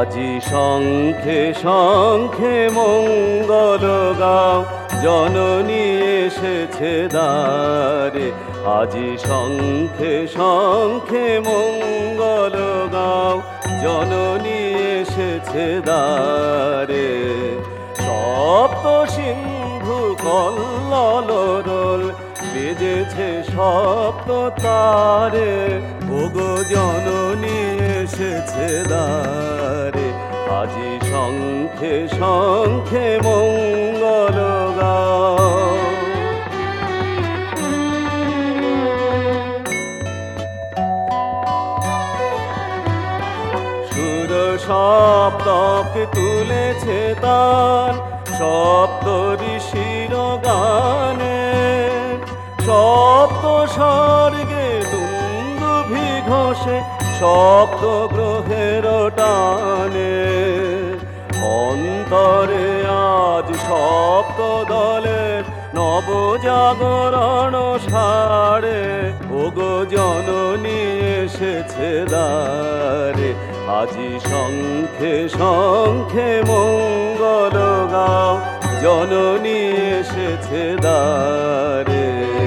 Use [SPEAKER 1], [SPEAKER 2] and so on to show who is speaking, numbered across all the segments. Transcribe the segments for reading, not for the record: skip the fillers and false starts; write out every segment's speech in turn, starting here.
[SPEAKER 1] আজি শঙ্খে শঙ্খে মঙ্গল গাও, জননী এসেছে দ্বারে। আজি শঙ্খে শঙ্খে মঙ্গল গাও, জননী এসেছে দ্বারে। সপ্ত সিন্ধু কল্লোল বেজেছে সপ্ত তারে, ওগো জননী এসেছে দ্বারে। আজি শঙ্খে শঙ্খে মঙ্গল গাও। সুর সপ্তকে তুলেছে তান, সপ্ত ঋষির গানে। সপ্ত স্বর্গে দুন্দুভি ঘোষে, সপ্ত গ্রহের টানে। অন্তরে আজ সপ্ত দলের নবজাগরণ সারে, ওগো জননী এসেছে দ্বারে। আজি শঙ্খে শঙ্খে মঙ্গল গাও, জননী এসেছে দ্বারে।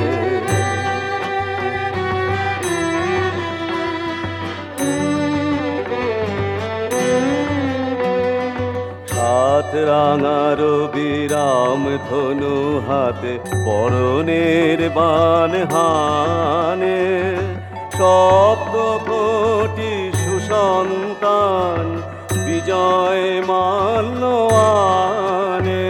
[SPEAKER 1] সাত রাঙার বিরাম ধনু হাতে, পরনের বান হানে। সপ্ত কোটি সুসন্তান বিজয় মাল্য আনে।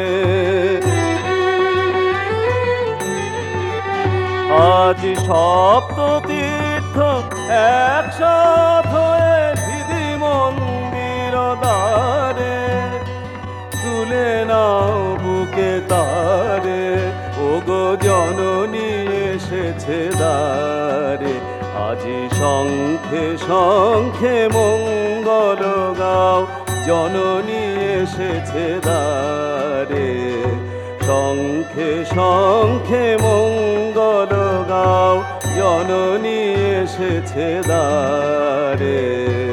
[SPEAKER 1] আজ সপ্ত তীর্থ একসাথ হয়ে দিদি মন্দির দ্বারে, তুলে নাও বুকে তারে, ওগো জননী এসেছে দ্বারে। আজি শঙ্খে শঙ্খে মঙ্গল গাও, জননী এসেছে দ্বারে। শঙ্খে শঙ্খে মঙ্গল গাও, জননী এসেছে দ্বারে।